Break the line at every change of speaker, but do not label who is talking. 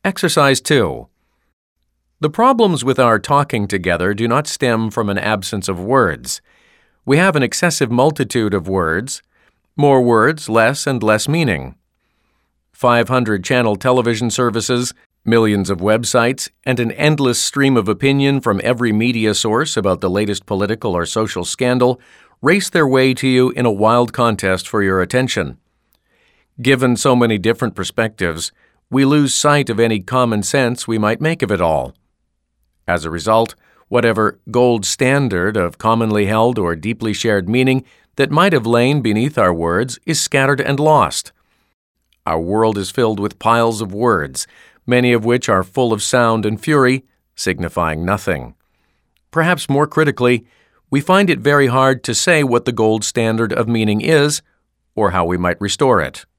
Exercise 2. The problems with our talking together do not stem from an absence of words. We have an excessive multitude of words, more words, less and less meaning. 500-channel television services, millions of websites, and an endless stream of opinion from every media source about the latest political or social scandal race their way to you in a wild contest for your attention. Given so many different perspectives, we lose sight of any common sense we might make of it all. As a result, whatever gold standard of commonly held or deeply shared meaning that might have lain beneath our words is scattered and lost. Our world is filled with piles of words, many of which are full of sound and fury, signifying nothing. Perhaps more critically, we find it very hard to say what the gold standard of meaning is, or how we might restore it.